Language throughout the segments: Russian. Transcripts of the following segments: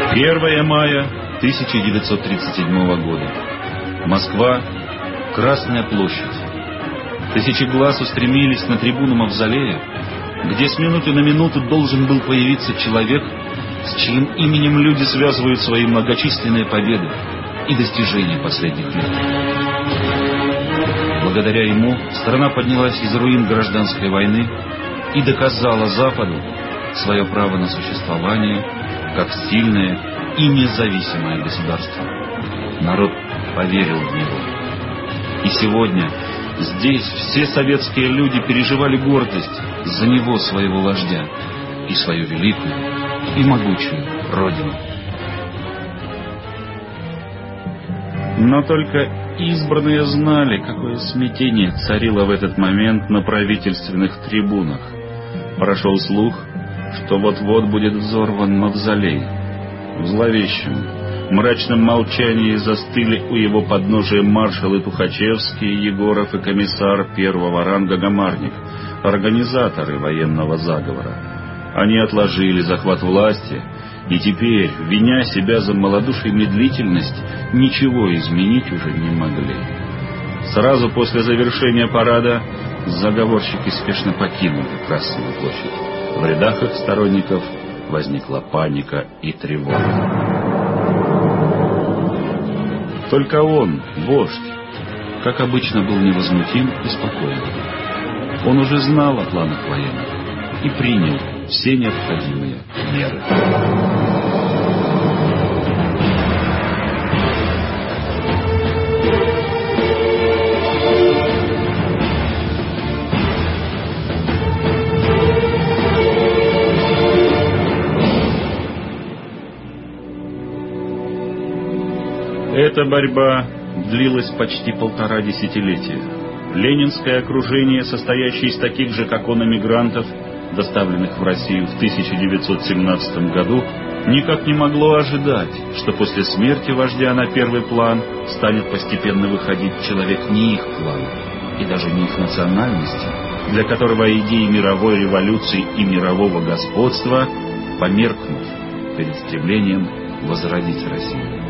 1 мая 1937 года. Москва. Красная площадь. Тысячи глаз устремились на трибуну Мавзолея, где с минуты на минуту должен был появиться человек, с чьим именем люди связывают свои многочисленные победы и достижения последних лет. Благодаря ему страна поднялась из руин гражданской войны и доказала Западу свое право на существование как сильное и независимое государство. Народ поверил в него. И сегодня здесь все советские люди переживали гордость за него, своего вождя, и свою великую и могучую Родину. Но только избранные знали, какое смятение царило в этот момент на правительственных трибунах. Прошел слух, что вот-вот будет взорван Мавзолей. В зловещем, мрачном молчании застыли у его подножия маршалы Тухачевский, Егоров и комиссар первого ранга Гамарник, организаторы военного заговора. Они отложили захват власти и теперь, виня себя за малодушие и медлительность, ничего изменить уже не могли. Сразу после завершения парада заговорщики спешно покинули Красную площадь. В рядах их сторонников возникла паника и тревога. Только он, вождь, как обычно, был невозмутим и спокоен. Он уже знал о планах военных и принял все необходимые меры. Эта борьба длилась почти 1,5 десятилетия. Ленинское окружение, состоящее из таких же, как он, эмигрантов, доставленных в Россию в 1917 году, никак не могло ожидать, что после смерти вождя на первый план станет постепенно выходить человек не их плана и даже не их национальности, для которого идеи мировой революции и мирового господства померкнут перед стремлением возродить Россию.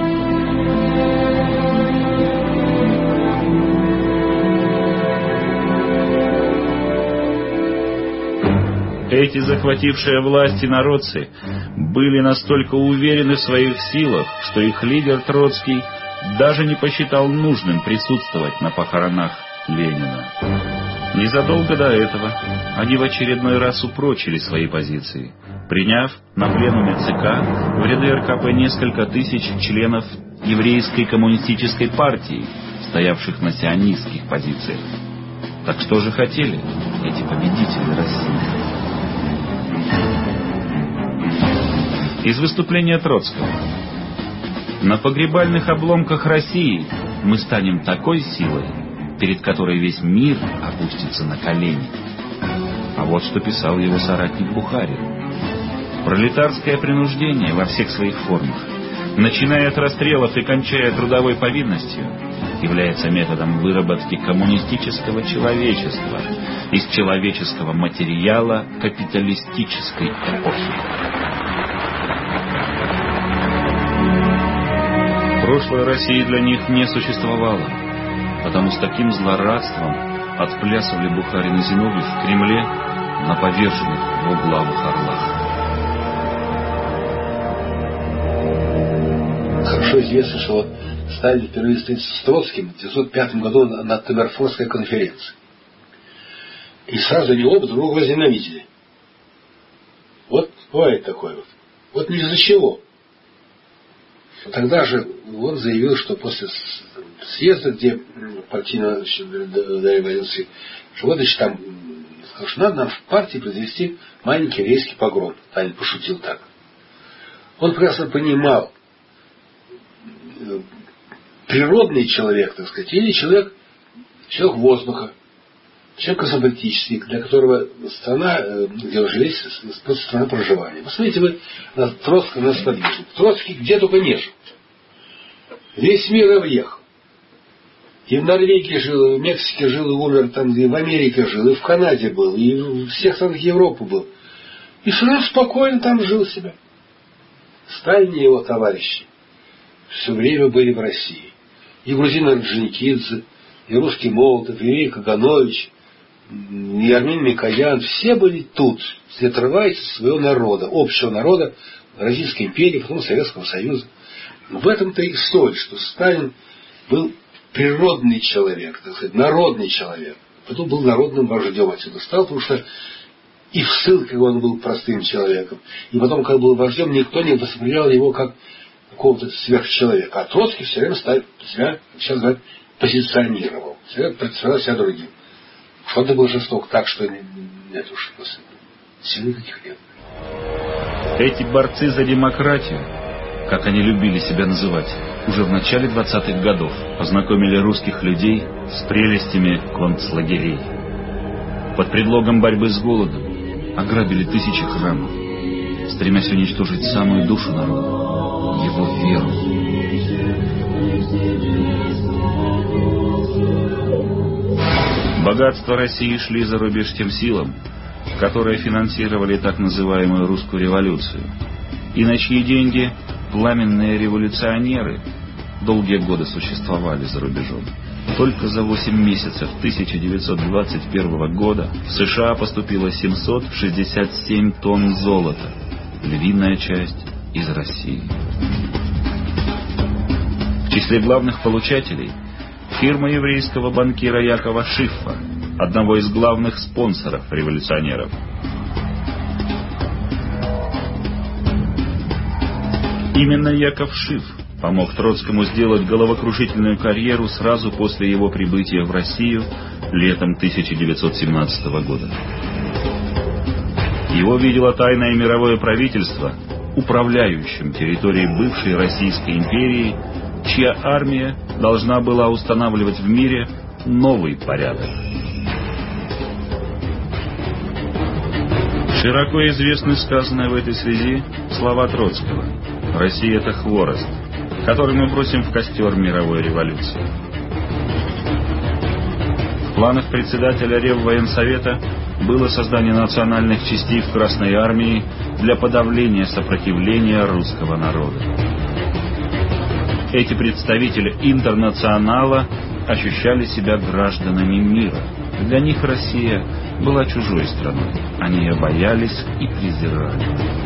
Эти захватившие власть инородцы были настолько уверены в своих силах, что их лидер Троцкий даже не посчитал нужным присутствовать на похоронах Ленина. Незадолго до этого они в очередной раз упрочили свои позиции, приняв на пленуме ЦК в ряды РКП несколько тысяч членов еврейской коммунистической партии, стоявших на сионистских позициях. Так что же хотели эти победители России? Из выступления Троцкого. На погребальных обломках России мы станем такой силой, перед которой весь мир опустится на колени. А вот что писал его соратник Бухарин. Пролетарское принуждение во всех своих формах, начиная от расстрелов и кончая трудовой повинностью, является методом выработки коммунистического человечества из человеческого материала капиталистической эпохи. Прошлой России для них не существовало, потому с таким злорадством отплясывали Бухарин и Зиновьев в Кремле на поверженных двуглавых орлах. Хорошо известно, что Сталин впервые встретился с Троцким в 1905 году на Таммерфорской конференции. И сразу они оба друг друга возненавидели. Вот бывает такое вот. Вот ни из-за чего. Тогда же он заявил, что после съезда, где партийно до революции, что вот, значит, там, что надо нам в партии произвести маленький еврейский погром. Сталин пошутил так. Он прекрасно понимал, природный человек, так сказать, или человек воздуха, человек космополитический, для которого страна, где он живет, страна проживания. Посмотрите вы на Троцкого, на сподвижника. Троцкий где только не жил. Весь мир объехал. И в Норвегии жил, и в Мексике жил, и умер, там, и в Америке жил, и в Канаде был, и в всех странах Европы был. И совершенно спокойно там жил себя. Сталин и его товарищи все время были в России. И грузин Орджоникидзе, и русский Молотов, и Юрий Каганович, и Армен Микоян, все были тут, не отрываясь от своего народа, общего народа Российской империи, потом Советского Союза. Но в этом-то и соль, что Сталин был природный человек, так сказать, народный человек. Потом был народным вождем отсюда стал, потому что и в ссылке он был простым человеком. И потом, когда был вождем, никто не воспринял его как какого-то сверхчеловека. А Троцкий все время себя, сейчас говорят, позиционировал. Все время представлял себя другим. Что это был жесток так, что нет уж сил никаких нет. Эти борцы за демократию, как они любили себя называть, уже в начале 20-х годов познакомили русских людей с прелестями концлагерей. Под предлогом борьбы с голодом ограбили тысячи храмов, стремясь уничтожить самую душу народа, его веру. Богатства России шли за рубеж тем силам, которые финансировали так называемую русскую революцию, и на чьи деньги пламенные революционеры долгие годы существовали за рубежом. Только за 8 месяцев 1921 года в США поступило 767 тонн золота, львиная часть из России. В числе главных получателей фирма еврейского банкира Якова Шиффа, одного из главных спонсоров революционеров. Именно Яков Шиф помог Троцкому сделать головокрушительную карьеру сразу после его прибытия в Россию летом 1917 года. Его видело тайное мировое правительство, управляющим территорией бывшей Российской империи, чья армия должна была устанавливать в мире новый порядок. Широко известны сказанные в этой связи слова Троцкого: «Россия — это хворост, который мы бросим в костер мировой революции». В планах председателя Реввоенсовета было создание национальных частей в Красной армии для подавления сопротивления русского народа. Эти представители интернационала ощущали себя гражданами мира. Для них Россия была чужой страной. Они ее боялись и презирали.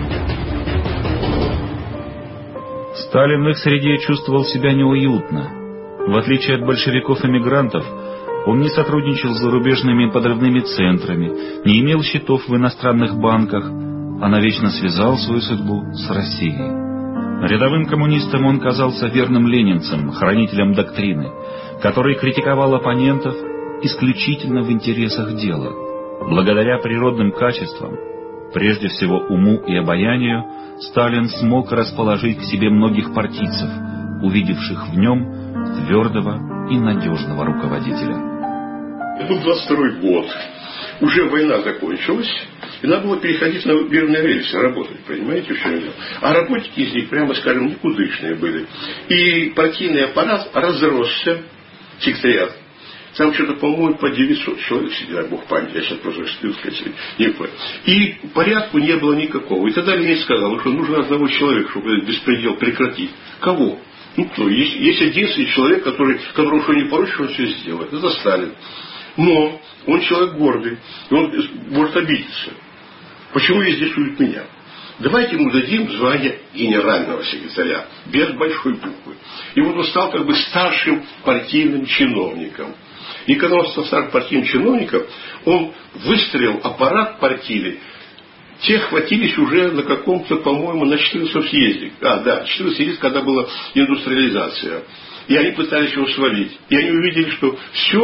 Сталин в их среде чувствовал себя неуютно. В отличие от большевиков-эмигрантов, он не сотрудничал с зарубежными подрывными центрами, не имел счетов в иностранных банках, а навечно связал свою судьбу с Россией. Рядовым коммунистом он казался верным ленинцем, хранителем доктрины, который критиковал оппонентов исключительно в интересах дела. Благодаря природным качествам, прежде всего уму и обаянию, Сталин смог расположить к себе многих партийцев, увидевших в нем твердого и надежного руководителя. Это был 22-й год. Уже война закончилась, и надо было переходить на мирные рельсы, работать, понимаете, в чем дело? А работники из них, прямо скажем, никудышные были. И партийный аппарат разросся, секретариат. Там что-то, по-моему, по 900 человек сидят, Бог памяти, я сейчас просто стыд сказать, не понял. И порядку не было никакого. И тогда Ленин сказал, что нужно одного человека, чтобы этот беспредел прекратить. Кого? Ну кто? Есть единственный человек, которому что не поручишь, он все сделает. Это Сталин. Но он человек гордый, и он может обидеться. Почему везде суют меня? Давайте ему дадим звание генерального секретаря, без большой буквы. И вот он стал как бы старшим партийным чиновником. И когда он стал старшим партийным чиновником, он выстроил аппарат партийный. Те хватились уже на каком-то, по-моему, на 14-м съезде. 14-й съезд, когда была индустриализация. И они пытались его свалить. И они увидели, что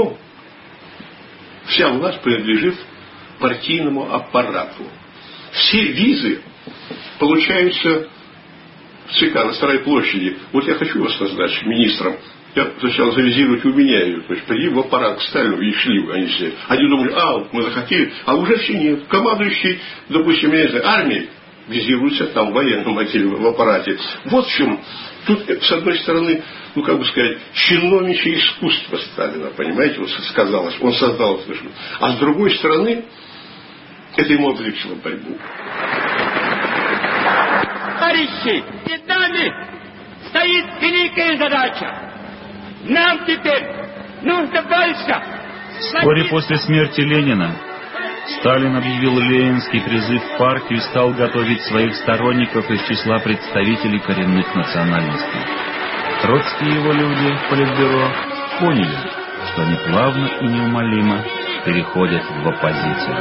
вся власть принадлежит партийному аппарату. Все визы получаются в ЦК на Старой площади. Вот я хочу вас назначить министром. Я сначала завизировать у меня ее. То есть приди в аппарат к Сталину, и шли они все. Они думали, мы захотели, а уже все нет. Командующий, допустим, я не знаю, армией визируется там в военном отделе, в аппарате. Вот в чем. Тут, с одной стороны, чиновничье искусство Сталина, понимаете, вот сказалось, он создал это. А с другой стороны, это ему облегчило борьбу. Товарищи, перед нами стоит великая задача. Нам теперь нужно больше. Вскоре после смерти Ленина Сталин объявил ленинский призыв в партию и стал готовить своих сторонников из числа представителей коренных национальностей. Троцкий и его люди в Политбюро поняли, что они плавно и неумолимо переходят в оппозицию.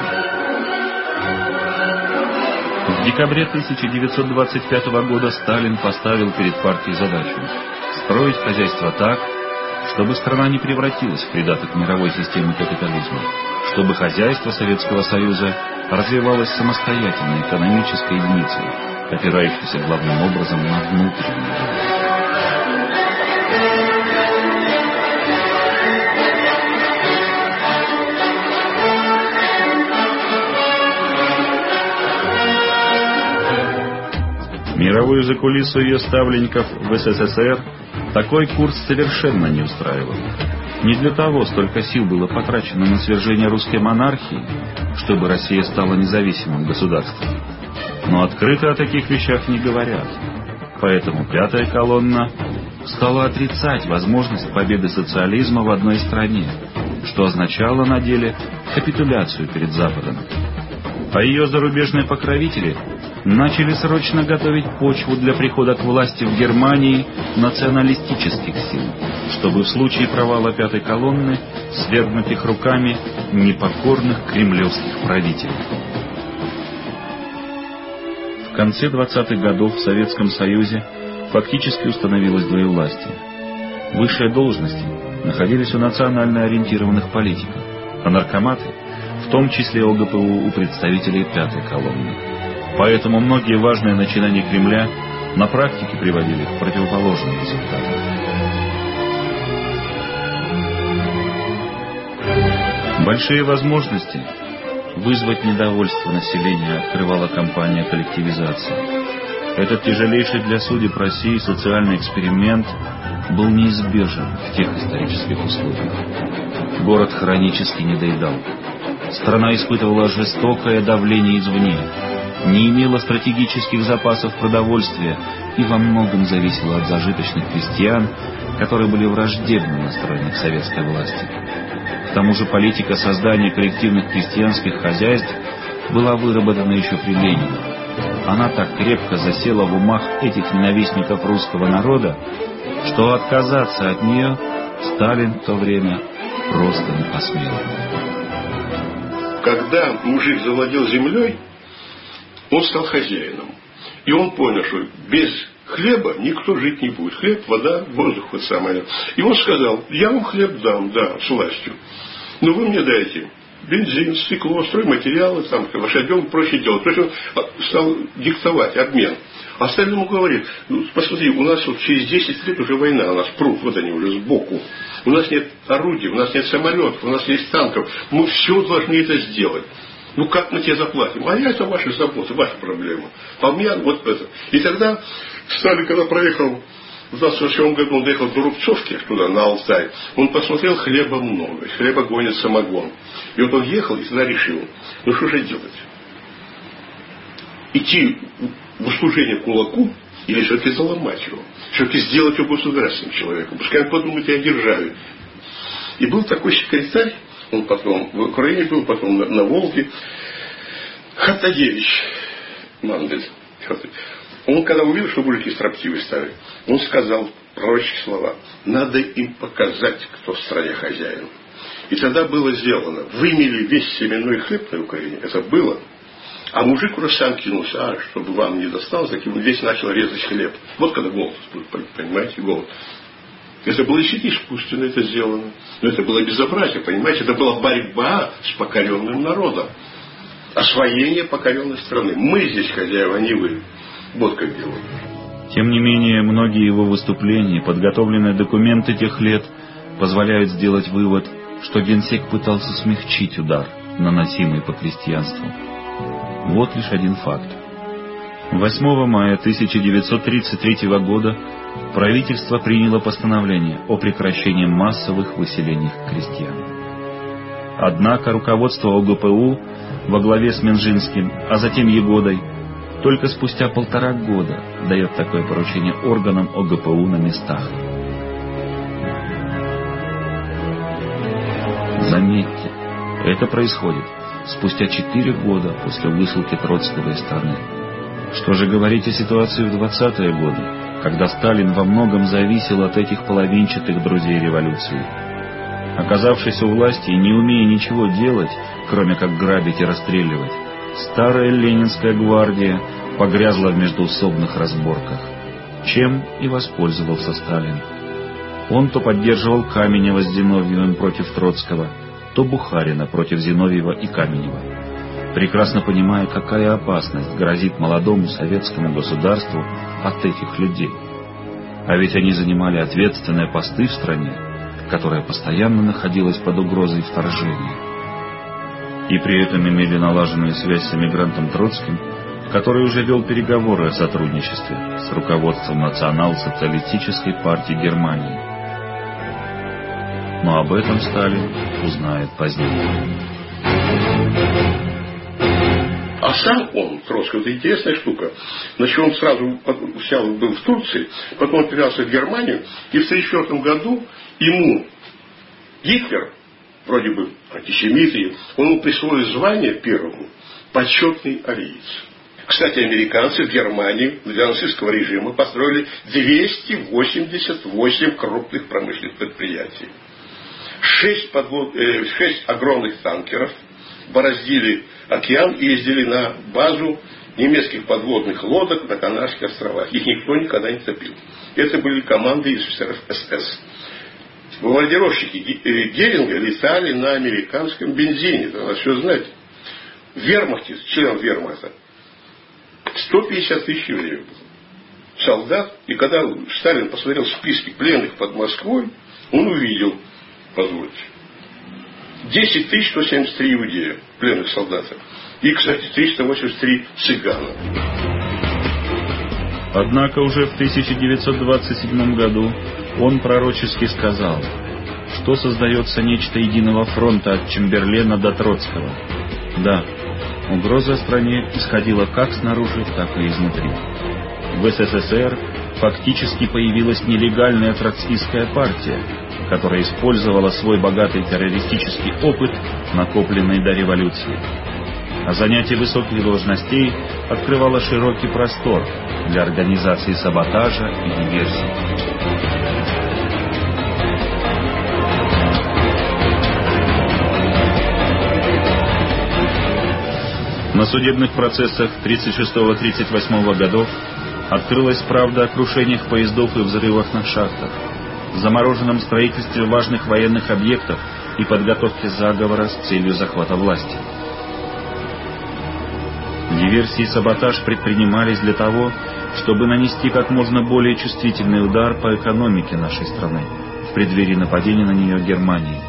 В декабре 1925 года Сталин поставил перед партией задачу строить хозяйство так, чтобы страна не превратилась в придаток мировой системы капитализма, чтобы хозяйство Советского Союза развивалось самостоятельной экономической единицей, опирающейся главным образом на внутренний рынок. Мировую закулису ее ставленников в СССР такой курс совершенно не устраивал. Не для того столько сил было потрачено на свержение русской монархии, чтобы Россия стала независимым государством. Но открыто о таких вещах не говорят. Поэтому пятая колонна стала отрицать возможность победы социализма в одной стране, что означало на деле капитуляцию перед Западом. А ее зарубежные покровители начали срочно готовить почву для прихода к власти в Германии националистических сил, чтобы в случае провала пятой колонны свергнуть их руками непокорных кремлевских правителей. В конце 20-х годов в Советском Союзе фактически установилось двоевластие. Высшие должности находились у национально ориентированных политиков, а наркоматы, в том числе ОГПУ, у представителей пятой колонны. Поэтому многие важные начинания Кремля на практике приводили к противоположным результатам. Большие возможности вызвать недовольство населения открывала кампания коллективизации. Этот тяжелейший для судеб России социальный эксперимент был неизбежен в тех исторических условиях. Город хронически недоедал. Страна испытывала жестокое давление извне, не имела стратегических запасов продовольствия и во многом зависела от зажиточных крестьян, которые были враждебно настроены к советской власти. К тому же политика создания коллективных крестьянских хозяйств была выработана еще при Ленине. Она так крепко засела в умах этих ненавистников русского народа, что отказаться от нее Сталин в то время просто не посмел. Когда мужик завладел землей, он стал хозяином. И он понял, что без хлеба никто жить не будет. Хлеб, вода, воздух, вот самое. И он сказал: я вам хлеб дам, да, с властью. Но вы мне дайте бензин, стекло, стройматериалы, там, лошадем и прочее дело. То есть он стал диктовать обмен. А Сталин ему говорит: ну, посмотри, у нас вот через 10 лет уже война, у нас пруд, вот они уже сбоку. У нас нет орудий, у нас нет самолетов, у нас есть танков. Мы все должны это сделать. Ну как мы тебе заплатим? А это ваши заботы, ваша проблема. А у меня вот это. И тогда Сталин, когда проехал в 28 году, он доехал до Рубцовки, туда, на Алтай, он посмотрел, хлеба много, хлеба гонит самогон. И вот он ехал и тогда решил: ну что же делать? Идти в услужение кулаку или все-таки заломать его? Все-таки сделать его государственным человеком? Пускай он подумает и о державе. И был такой секретарь, он потом в Украине был, потом на Волге, Хаттадевич Мандель. Он, когда увидел, что мужики строптивые стали, он сказал пророческие слова: надо им показать, кто в стране хозяин. И тогда было сделано. Вымели весь семенной хлеб на Украине. Это было. А мужик уже сам кинулся: чтобы вам не досталось, так он весь начал резать хлеб. Вот когда голод, понимаете, голод. Это было действительно искусственно это сделано. Но это было безобразие, понимаете. Это была борьба с покоренным народом. Освоение покоренной страны. Мы здесь хозяева, а не вы. Вот как дело. Тем не менее, многие его выступления, подготовленные документы тех лет, позволяют сделать вывод, что генсек пытался смягчить удар, наносимый по крестьянству. Вот лишь один факт. 8 мая 1933 года правительство приняло постановление о прекращении массовых выселений крестьян. Однако руководство ОГПУ во главе с Минжинским, а затем Егодой, только спустя 1,5 года дает такое поручение органам ОГПУ на местах. Заметьте, это происходит спустя 4 года после высылки Троцкого из страны. Что же говорить о ситуации в 20-е годы, когда Сталин во многом зависел от этих половинчатых друзей революции? Оказавшись у власти и не умея ничего делать, кроме как грабить и расстреливать, старая Ленинская гвардия погрязла в междоусобных разборках, чем и воспользовался Сталин. Он то поддерживал Каменева с Зиновьевым против Троцкого, то Бухарина против Зиновьева и Каменева, прекрасно понимая, какая опасность грозит молодому советскому государству от этих людей. А ведь они занимали ответственные посты в стране, которая постоянно находилась под угрозой вторжения. И при этом имели налаженную связь с эмигрантом Троцким, который уже вел переговоры о сотрудничестве с руководством Национал-социалистической партии Германии. Но об этом Сталин узнает позднее. А сам он, Троцкий, это интересная штука. Значит, он сразу сначала был в Турции, потом он перевелся в Германию, и в 1934 году ему Гитлер, вроде бы антисемит, он ему присвоил звание первому почетный ариец. Кстати, американцы в Германии для нацистского режима построили 288 крупных промышленных предприятий. 6 огромных танкеров бороздили океан и ездили на базу немецких подводных лодок на Канарских островах. Их никто никогда не топил. Это были команды из офицеров СС. Бомбардировщики Геринга летали на американском бензине. Это надо все знать. В вермахте, член вермахта, 150 тысяч евреев было. Солдат. И когда Сталин посмотрел списки пленных под Москвой, он увидел, позвольте, 10 173 иудея, пленных солдатов. И, кстати, 383 цыгана. Однако уже в 1927 году он пророчески сказал, что создается нечто единого фронта от Чемберлена до Троцкого. Да, угроза стране исходила как снаружи, так и изнутри. В СССР фактически появилась нелегальная троцкистская партия, которая использовала свой богатый террористический опыт, накопленный до революции. А занятие высоких должностей открывало широкий простор для организации саботажа и диверсий. На судебных процессах 1936-1938 годов открылась правда о крушениях поездов и взрывах на шахтах, замороженном строительстве важных военных объектов и подготовке заговора с целью захвата власти. Диверсии и саботаж предпринимались для того, чтобы нанести как можно более чувствительный удар по экономике нашей страны в преддверии нападения на нее Германии.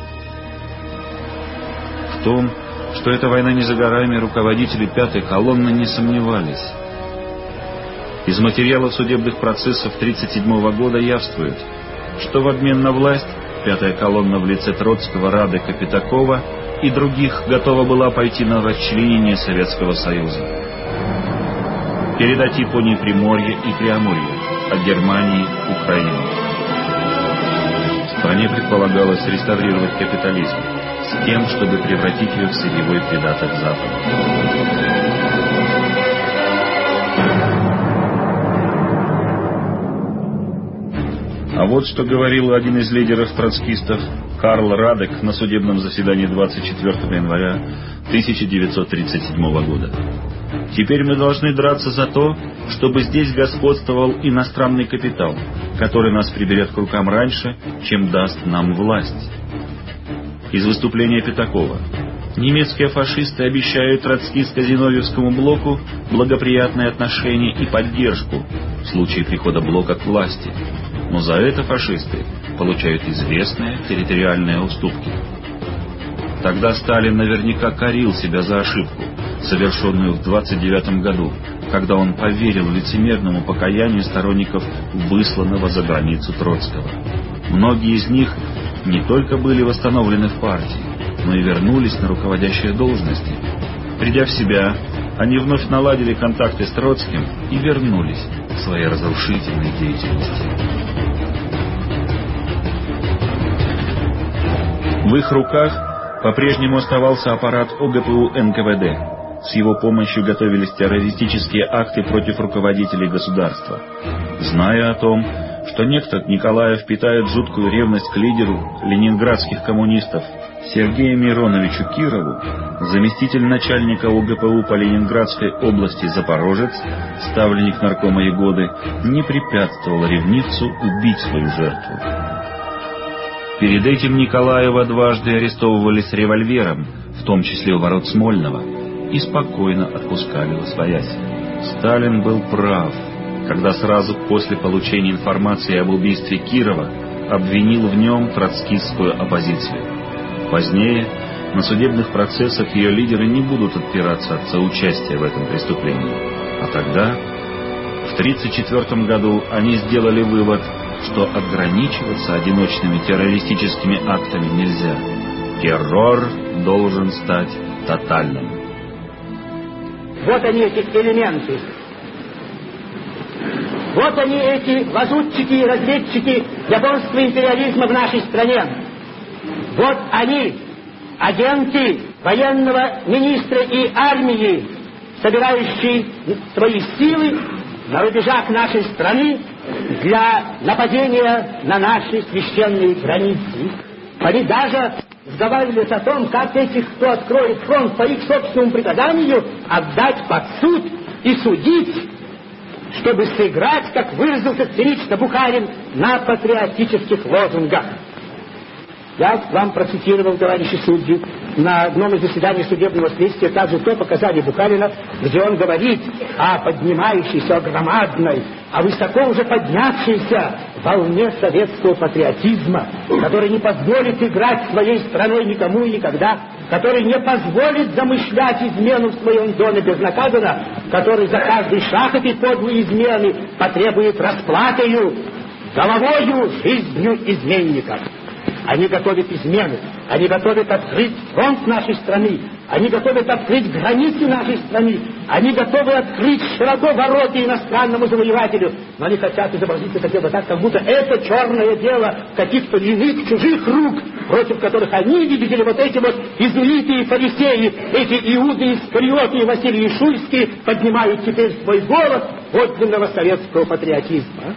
В том, что эта война не за горами, руководители пятой колонны не сомневались. Из материалов судебных процессов 1937 года явствует, что в обмен на власть пятая колонна в лице Троцкого, Радека, Пятакова и других готова была пойти на расчленение Советского Союза, передать Японии Приморье и Преамурье, а Германии Украину. Стране предполагалось реставрировать капитализм с тем, чтобы превратить ее в сырьевой придаток Запада. А вот что говорил один из лидеров троцкистов Карл Радек на судебном заседании 24 января 1937 года. «Теперь мы должны драться за то, чтобы здесь господствовал иностранный капитал, который нас приберет к рукам раньше, чем даст нам власть». Из выступления Пятакова. Немецкие фашисты обещают троцкистско-зиновьевскому блоку благоприятные отношения и поддержку в случае прихода блока к власти, но за это фашисты получают известные территориальные уступки. Тогда Сталин наверняка корил себя за ошибку, совершенную в 1929 году, когда он поверил лицемерному покаянию сторонников высланного за границу Троцкого. Многие из них не только были восстановлены в партии, но и вернулись на руководящие должности. Придя в себя, они вновь наладили контакты с Троцким и вернулись к своей разрушительной деятельности. В их руках по-прежнему оставался аппарат ОГПУ НКВД. С его помощью готовились террористические акты против руководителей государства. Зная о том, что некто Николаев питает жуткую ревность к лидеру ленинградских коммунистов Сергею Мироновичу Кирову, заместитель начальника ОГПУ по Ленинградской области Запорожец, ставленник наркома Ягоды, не препятствовал ревнивцу убить свою жертву. Перед этим Николаева дважды арестовывали с револьвером, в том числе у ворот Смольного, и спокойно отпускали восвояси. Сталин был прав, когда сразу после получения информации об убийстве Кирова обвинил в нем троцкистскую оппозицию. Позднее на судебных процессах ее лидеры не будут отпираться от соучастия в этом преступлении. А тогда, в 1934 году, они сделали вывод, что ограничиваться одиночными террористическими актами нельзя. Террор должен стать тотальным. Вот они, эти элементы. Вот они, эти лазутчики и разведчики японского империализма в нашей стране. Вот они, агенты военного министра и армии, собирающие свои силы на рубежах нашей страны для нападения на наши священные границы. Они даже разговаривали о том, как этих, кто откроет фронт по их собственному приказанию, отдать под суд и судить, чтобы сыграть, как выразился цинично Бухарин, на патриотических лозунгах. Я вам процитировал, товарищи судьи, на одном из заседаний судебного следствия также то показание Бухарина, где он говорит о поднимающейся, о громадной, о высоко уже поднявшейся волне советского патриотизма, который не позволит играть своей страной никому и никогда, который не позволит замышлять измену в своем доме безнаказанно, который за каждый шаг этой подлой измены потребует расплатою, головою, жизнью изменника. Они готовят измены, они готовят открыть фронт нашей страны, они готовят открыть границы нашей страны, они готовы открыть широко ворота иностранному завоевателю, но они хотят изобразить это дело так, как будто это черное дело каких-то иных чужих рук, против которых они, видели вот эти вот иезуиты и фарисеи, эти Иуды Искариоты и Василий Шуйский поднимают теперь свой голос подлинного советского патриотизма.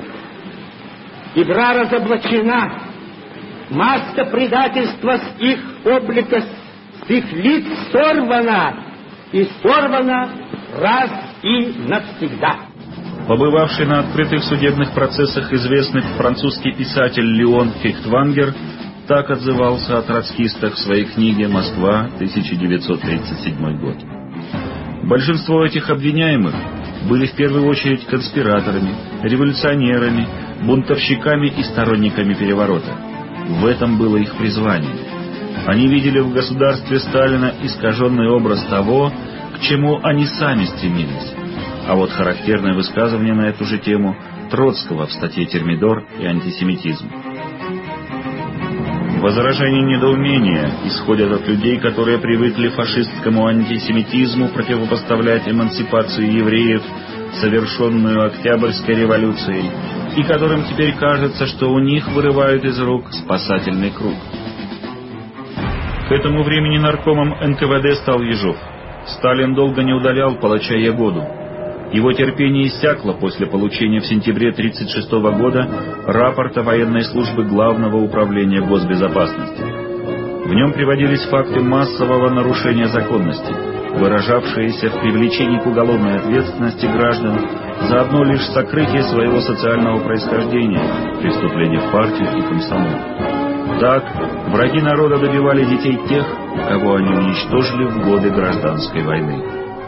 Игра разоблачена. Маска предательства с их облика, с их лиц сорвана, и сорвана раз и навсегда. Побывавший на открытых судебных процессах известный французский писатель Леон Фихтвангер так отзывался о троцкистах в своей книге «Москва, 1937 год». Большинство этих обвиняемых были в первую очередь конспираторами, революционерами, бунтовщиками и сторонниками переворота. В этом было их призвание. Они видели в государстве Сталина искаженный образ того, к чему они сами стремились. А вот характерное высказывание на эту же тему Троцкого в статье «Термидор и антисемитизм». Возражения и недоумения исходят от людей, которые привыкли фашистскому антисемитизму противопоставлять эмансипацию евреев, совершенную Октябрьской революцией, и которым теперь кажется, что у них вырывают из рук спасательный круг. К этому времени наркомом НКВД стал Ежов. Сталин долго не удалял палача Ягоду. Его терпение иссякло после получения в сентябре 1936 года рапорта военной службы Главного управления госбезопасности. В нем приводились факты массового нарушения законности, выражавшиеся в привлечении к уголовной ответственности граждан за одно лишь сокрытие своего социального происхождения, преступление в партию и комсомол. Так, враги народа добивали детей тех, кого они уничтожили в годы гражданской войны.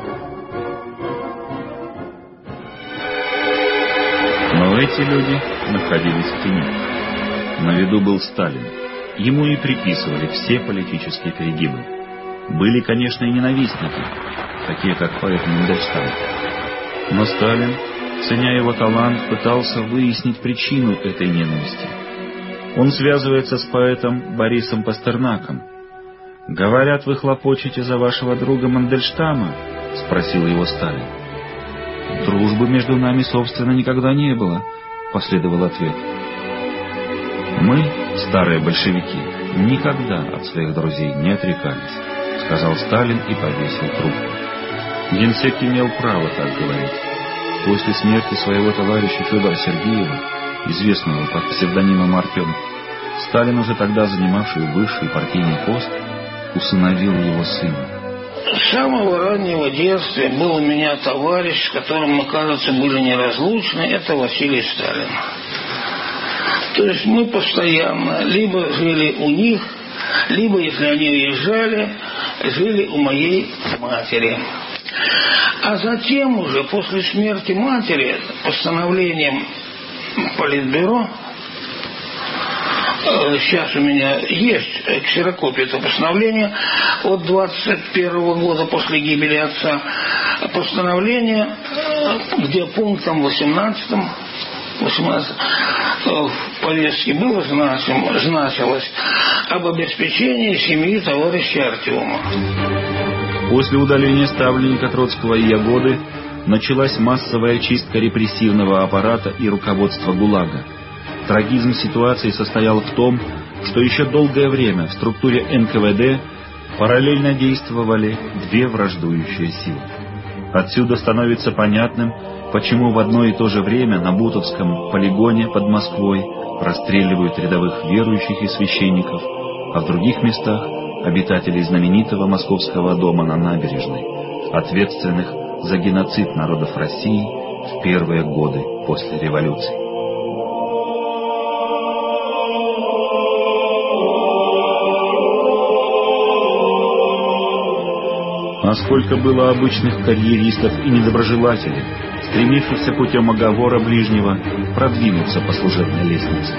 Но эти люди находились в тени. На виду был Сталин. Ему и приписывали все политические перегибы. Были, конечно, и ненавистники, такие как поэт Мандельштам. Но Сталин, ценя его талант, пытался выяснить причину этой ненависти. Он связывается с поэтом Борисом Пастернаком. «Говорят, вы хлопочете за вашего друга Мандельштама?» — — спросил его Сталин. «Дружбы между нами, собственно, никогда не было», — последовал ответ. «Мы, старые большевики, никогда от своих друзей не отрекались», — сказал Сталин и повесил трубку. Генсек имел право так говорить. После смерти своего товарища Федора Сергеева, известного под псевдонимом Артем, Сталин, уже тогда занимавший высший партийный пост, усыновил его сына. С самого раннего детства был у меня товарищ, с которым мы, кажется, были неразлучны, это Василий Сталин. То есть мы постоянно либо жили у них, либо, если они уезжали, жили у моей матери. А затем уже, после смерти матери, постановлением Политбюро, сейчас у меня есть ксерокопия этого постановления от 21 года после гибели отца, постановление, где пунктом 18 в повестке было значилось об обеспечении семьи товарища Артема. После удаления ставленника Троцкого и Ягоды началась массовая чистка репрессивного аппарата и руководства ГУЛАГа. Трагизм ситуации состоял в том, что еще долгое время в структуре НКВД параллельно действовали две враждующие силы. Отсюда становится понятным, почему в одно и то же время на Бутовском полигоне под Москвой расстреливают рядовых верующих и священников, а в других местах обитателей знаменитого Московского дома на набережной, ответственных за геноцид народов России в первые годы после революции. А сколько было обычных карьеристов и недоброжелателей, стремившихся путем оговора ближнего продвинуться по служебной лестнице.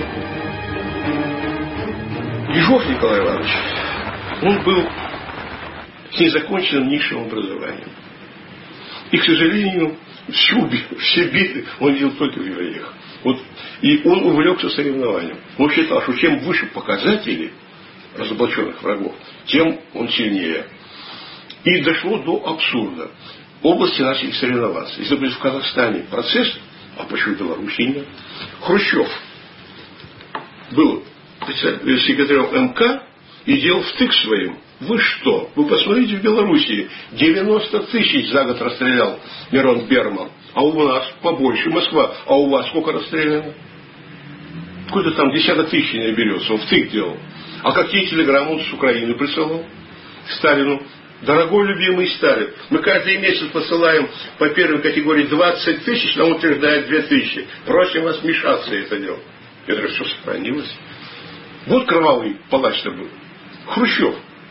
Ежов Николай Иванович, он был с незаконченным низшим образованием. И, к сожалению, все беды он видел только в евреях. И он увлекся соревнованием. Он считал, что чем выше показатели разоблаченных врагов, тем он сильнее. И дошло до абсурда. Области начали соревноваться. Если бы в Казахстане процесс, а почему в Беларуси нет? Хрущев был секретарем МК и делал втык своим. Вы что? Вы посмотрите в Белоруссии. 90 тысяч за год расстрелял Мирон Берман. А у нас побольше. Москва. А у вас сколько расстреляно? Сколько там десяток тысяч не берется. Он втык делал. А какие телеграммы он с Украины присылал? Сталину. Дорогой любимый Сталин, мы каждый месяц посылаем по первой категории 20 тысяч, нам утверждает 2 тысячи. Просим вас вмешаться в это дело. Я говорю, что сохранилось. Вот кровавый палач-то был. Хрущев.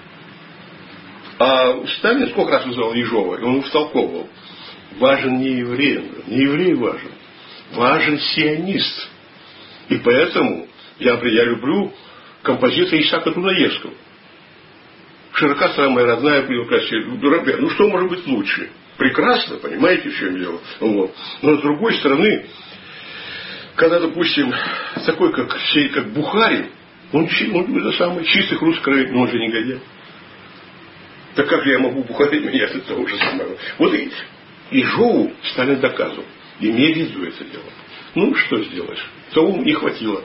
А Сталин сколько раз называл Ежова, и он втолковывал. Важен не еврей, не еврей важен. Важен сионист. И поэтому я люблю композитора Исаака Дунаевского. Широка самая родная прекрасная. Ну что может быть лучше? Прекрасно, понимаете, в чем дело? Вот. Но с другой стороны, когда, допустим, такой, как Бухарин, он самый чистых русской крови, но он же негодяй. Так как же я могу Бухарин менять от того же самого? Вот и Ежову Сталин доказывал. Имея в виду это дело. Ну, что сделаешь? Того не хватило.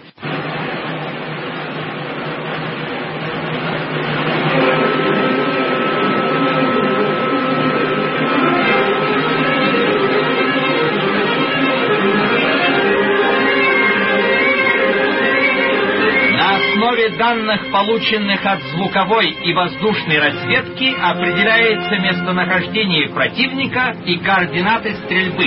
Данных, полученных от звуковой и воздушной разведки, определяется местонахождение противника и координаты стрельбы.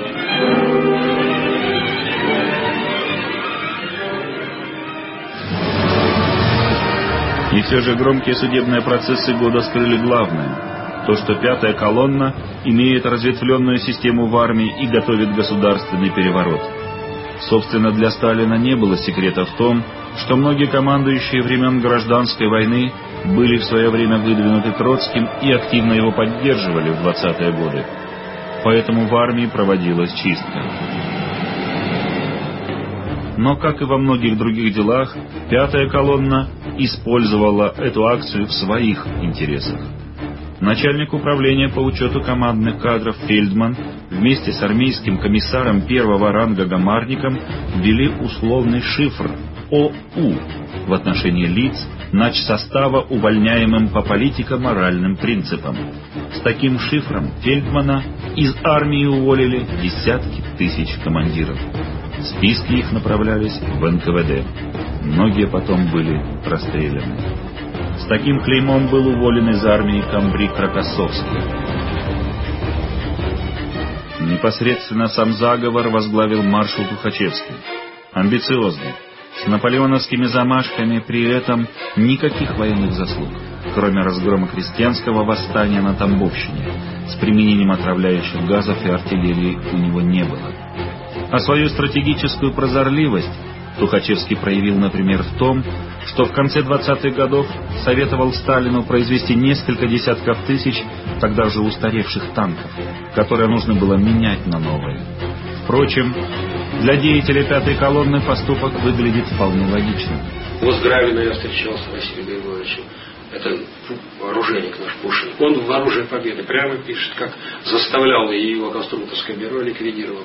И все же громкие судебные процессы года скрыли главное. То, что пятая колонна имеет разветвленную систему в армии и готовит государственный переворот. Собственно, для Сталина не было секрета в том, что многие командующие времен гражданской войны были в свое время выдвинуты Троцким и активно его поддерживали в 20-е годы. Поэтому в армии проводилась чистка. Но, как и во многих других делах, пятая колонна использовала эту акцию в своих интересах. Начальник управления по учету командных кадров Фельдман вместе с армейским комиссаром первого ранга Гамарником ввели условный шифр ОУ в отношении лиц начсостава, увольняемым по политико-моральным принципам. С таким шифром Фельдмана из армии уволили десятки тысяч командиров. Списки их направлялись в НКВД. Многие потом были расстреляны. С таким клеймом был уволен из армии комбриг Рокоссовский. Непосредственно сам заговор возглавил маршал Тухачевский. Амбициозный, с наполеоновскими замашками, при этом никаких военных заслуг, кроме разгрома крестьянского восстания на Тамбовщине, с применением отравляющих газов и артиллерии у него не было. А свою стратегическую прозорливость Тухачевский проявил, например, в том, что в конце 20-х годов советовал Сталину произвести несколько десятков тысяч тогда же устаревших танков, которые нужно было менять на новые. Впрочем, для деятеля пятой колонны поступок выглядит вполне логичным. Вот с Гравина я встречался с Василием Григорьевичем. Это оружейник наш Пушин. Он в «Оружие Победы» прямо пишет, как заставлял и его конструкторское бюро ликвидировал.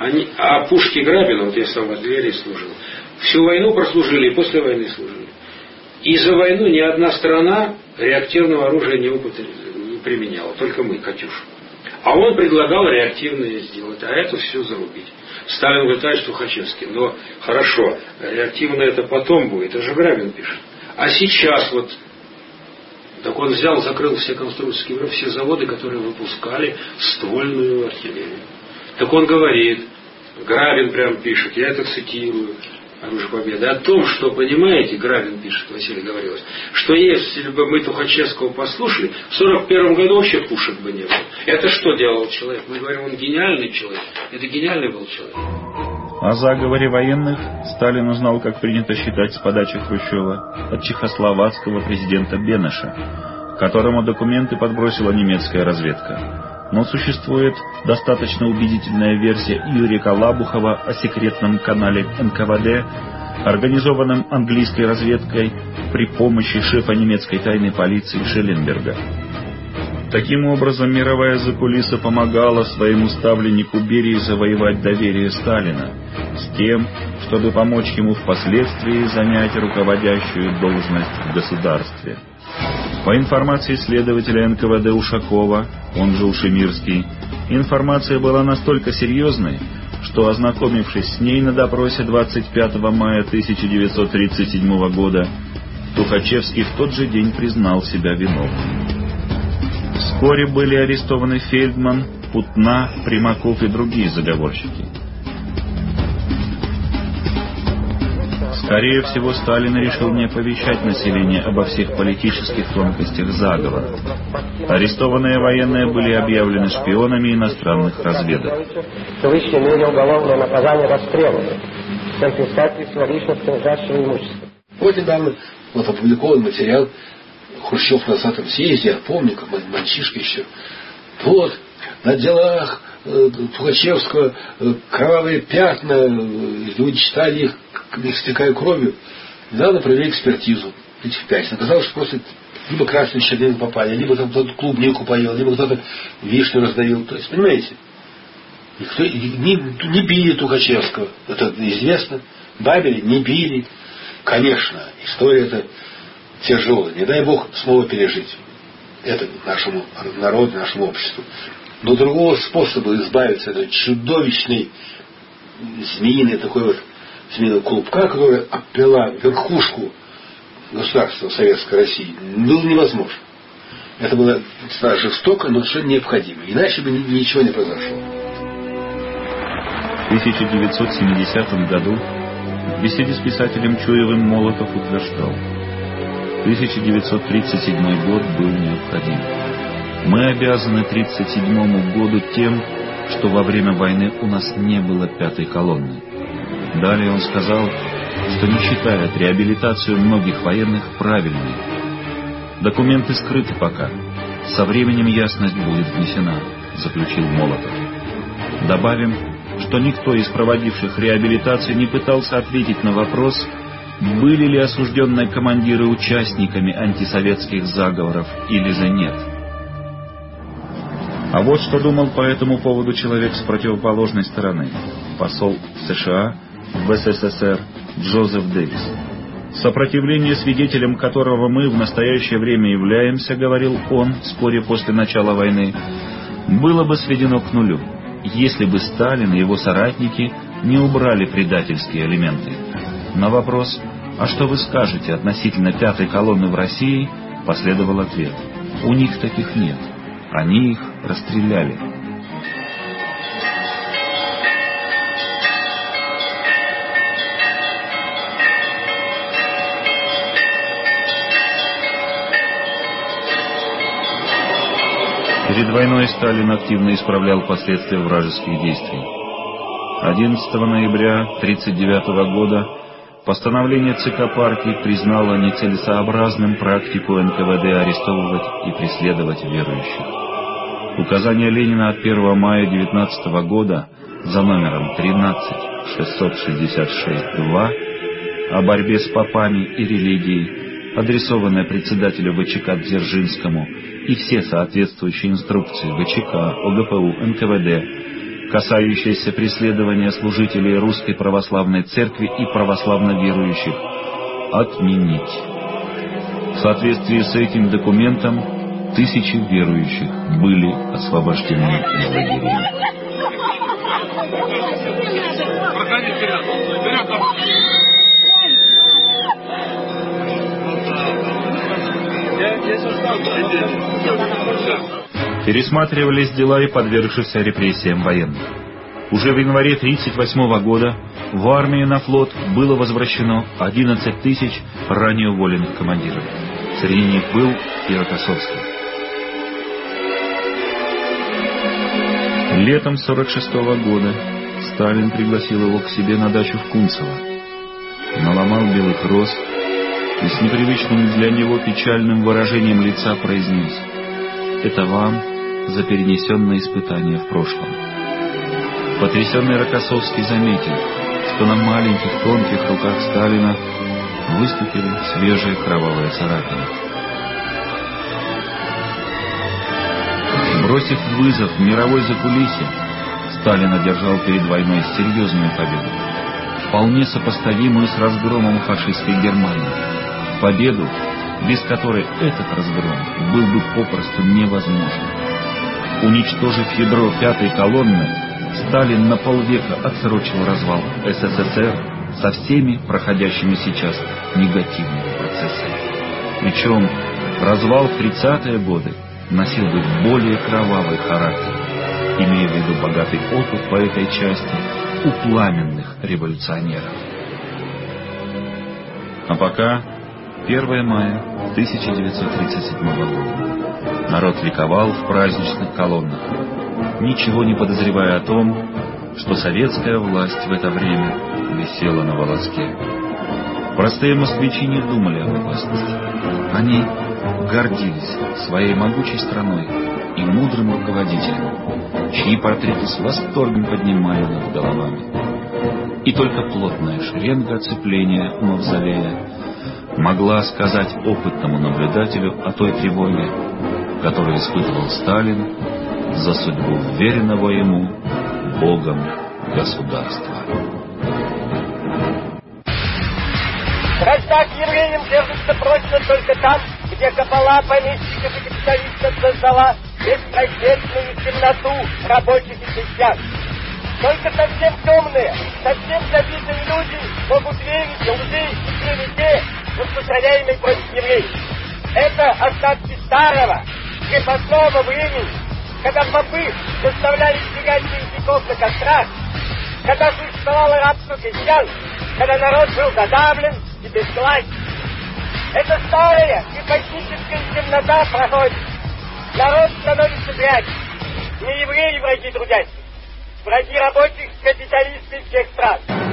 А пушки Грабина, вот я сам в артиллерии служил, всю войну прослужили и после войны служили. И за войну ни одна страна реактивного оружия не применяла, только мы, «Катюшу». А он предлагал реактивное сделать, а это все зарубить. Сталин говорит, товарищ Тухачевский, но хорошо, реактивное это потом будет, это же Грабин пишет. А сейчас вот, так он взял, закрыл все конструкторские бюро, все заводы, которые выпускали ствольную артиллерию. Так он говорит, Грабин прям пишет, я это цитирую, «Оружие Победы», о том, что, понимаете, Грабин пишет, Василий говорилось, что если бы мы Тухачевского послушали, в 41 году вообще пушек бы не было. Это что делал человек? Мы говорим, он гениальный человек. Это гениальный был человек. О заговоре военных Сталин узнал, как принято считать, с подачи Хрущева, от чехословацкого президента Бенеша, которому документы подбросила немецкая разведка. Но существует достаточно убедительная версия Юрия Калабухова о секретном канале НКВД, организованном английской разведкой при помощи шефа немецкой тайной полиции Шелленберга. Таким образом, мировая закулиса помогала своему ставленнику Берии завоевать доверие Сталина, с тем, чтобы помочь ему впоследствии занять руководящую должность в государстве. По информации следователя НКВД Ушакова, он же Ушемирский, информация была настолько серьезной, что, ознакомившись с ней на допросе 25 мая 1937 года, Тухачевский в тот же день признал себя виновным. Вскоре были арестованы Фельдман, Путна, Примаков и другие заговорщики. Скорее всего, Сталин решил не оповещать население обо всех политических тонкостях заговора. Арестованные военные были объявлены шпионами иностранных разведок. В высшей мере уголовное наказание расстреляно. Конфискация личностного государственного имущества. Вот недавно опубликован материал Хрущев на 20-м съезде, я помню, как мальчишка еще. Вот, на делах Тухачевского кровавые пятна, люди читали их, истекая кровью. Недавно провели экспертизу этих пятен. Оказалось, что просто либо красную щербину попали, либо там кто-то клубнику поел, либо кто-то вишню раздавил. То есть, понимаете, никто не били Тухачевского, это известно. Бабеля не били. Конечно, история эта тяжелая. Не дай Бог снова пережить это нашему народу, нашему обществу. Но другого способа избавиться от этой чудовищной змеиной такой вот змеиного клубка, которая обвела верхушку государства Советской России, было невозможно. Это было жестоко, но совершенно необходимо. Иначе бы ничего не произошло. В 1970 году в беседе с писателем Чуевым Молотов утверждал: 1937 год был необходим. Мы обязаны 1937 году тем, что во время войны у нас не было пятой колонны. Далее он сказал, что не считает реабилитацию многих военных правильной. Документы скрыты пока. Со временем ясность будет внесена, заключил Молотов. Добавим, что никто из проводивших реабилитацию не пытался ответить на вопрос, были ли осужденные командиры участниками антисоветских заговоров или же нет. А вот что думал по этому поводу человек с противоположной стороны, посол США в СССР Джозеф Дэвис. «Сопротивление, свидетелем которого мы в настоящее время являемся, — говорил он вскоре после начала войны, — было бы сведено к нулю, если бы Сталин и его соратники не убрали предательские элементы». На вопрос «А что вы скажете относительно пятой колонны в России?» последовал ответ: «У них таких нет, они их расстреляли». Перед войной Сталин активно исправлял последствия вражеских действий. 11 ноября 1939 года постановление ЦК партии признало нецелесообразным практику НКВД арестовывать и преследовать верующих. Указание Ленина от 1 мая 1919 года за номером 13-666-2 о борьбе с попами и религией, адресованное председателю ВЧК Дзержинскому, и все соответствующие инструкции ВЧК, ОГПУ, НКВД, касающиеся преследования служителей Русской Православной Церкви и православно верующих, отменить. В соответствии с этим документом тысячи верующих были освобождены из лагерей. Пересматривались дела и подвергшихся репрессиям военных. Уже в январе 1938 года в армию на флот было возвращено 11 тысяч ранее уволенных командиров. Среди них был и Рокоссовский. Летом 1946 года Сталин пригласил его к себе на дачу в Кунцево. Наломал белых роз и с непривычным для него печальным выражением лица произнес: «Это вам за перенесенное испытание в прошлом». Потрясенный Рокоссовский заметил, что на маленьких тонких руках Сталина выступили свежие кровавые царапины. Бросив вызов мировой закулисье, Сталин одержал перед войной серьезную победу, вполне сопоставимую с разгромом фашистской Германии. Победу, без которой этот разгром был бы попросту невозможен. Уничтожив ядро пятой колонны, Сталин на полвека отсрочил развал СССР со всеми проходящими сейчас негативными процессами. Причем развал в 30-е годы носил бы более кровавый характер, имея в виду богатый опыт по этой части у пламенных революционеров. А пока 1 мая 1937 года. Народ ликовал в праздничных колоннах, ничего не подозревая о том, что советская власть в это время висела на волоске. Простые москвичи не думали об опасности. Они гордились своей могучей страной и мудрым руководителем, чьи портреты с восторгом поднимали над головами. И только плотная шеренга оцепления у мавзолея могла сказать опытному наблюдателю о той тревоге, которую испытывал Сталин за судьбу вверенного ему Богом государства. Вражда к евреям держится прочно только там, где кабала помещиков и капиталистов создала беспросветную темноту рабочих и крестьян. Только совсем темные, совсем забитые люди могут верить в лжи и клевете, распространяемой против евреев. Это остатки старого, крепостного времени, когда попы заставляли сжигать еретиков на кострах, когда существовало рабство крестьян, когда народ был задавлен и бесклассен. Это старая гипотетическая темнота проходит. Народ становится прячем. Не евреи враги трудящих, враги рабочих, капиталисты всех стран.